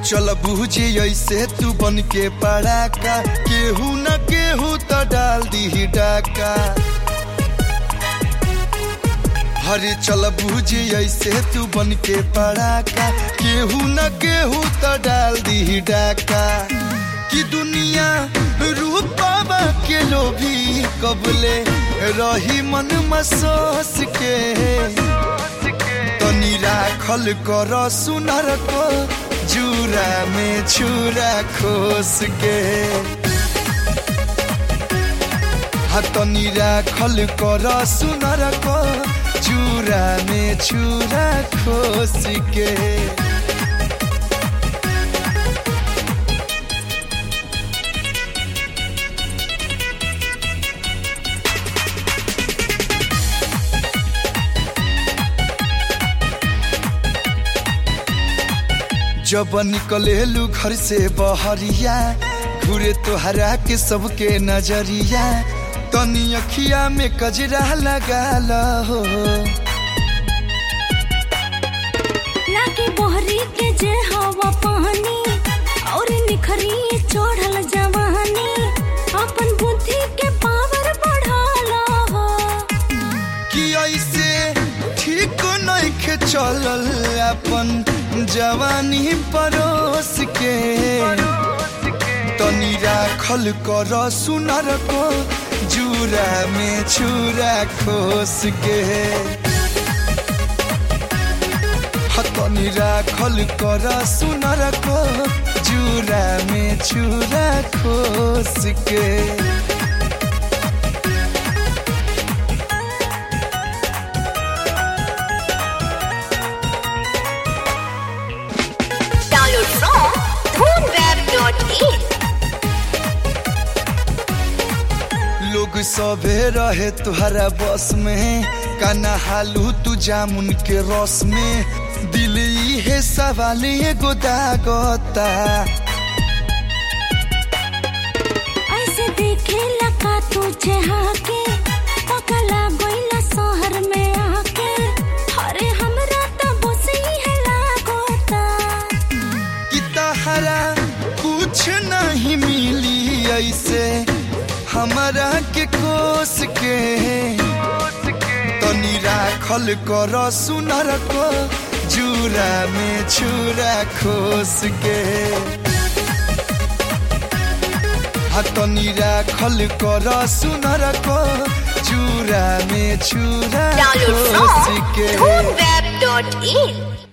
चल बुझे ऐसे तू बन के पड़ाका, केहू न केहू तो डाल दी डाका। हरे चल बुझे ऐसे तू बन के पड़ाका, केहू न केहू तो डाल दी डाका। कि दुनिया रूपवा के लोभी कबले रही मन मसोस के, तनी राखल कर सुनर को जूरा में छुरा खोस के। तनी राखल कर सुनर को जूरा में छुरा खोस के। जब निकलेलू घर से बहरिया, घूरे तोहरा के सबके नजरिया, तनी अखिया में कजरा लगा लो। लागे बोहरी के जे हवा पानी और निखरी चढ़ल जवानी, अपन बुद्धि के पावर बढ़ा लो। कि ऐसे ठीक नइखे चलल अपन जवानी परोस के, तनी राखल कर सुनर को जूरा में छुरा खोस के। तनी राखल कर सुनर को जूरा में छुरा खोस के। लोग सभे रहे तुहरा बस में, काना हालू तू जामुन के रस में, दिल है सवाल एगो दागता। ऐसे देखे लगा तुझे हाके, पकला गोइला शहर में आके, अरे हमरा तो बस ही है लागोता। कि तहरा कुछ नहीं मिली ऐसे हमरा के कोस के, तनी राखल कर सुनर को जूरा में छुरा खोस के। तनी राखल कर सुनर को जूरा में छुरा खोस के।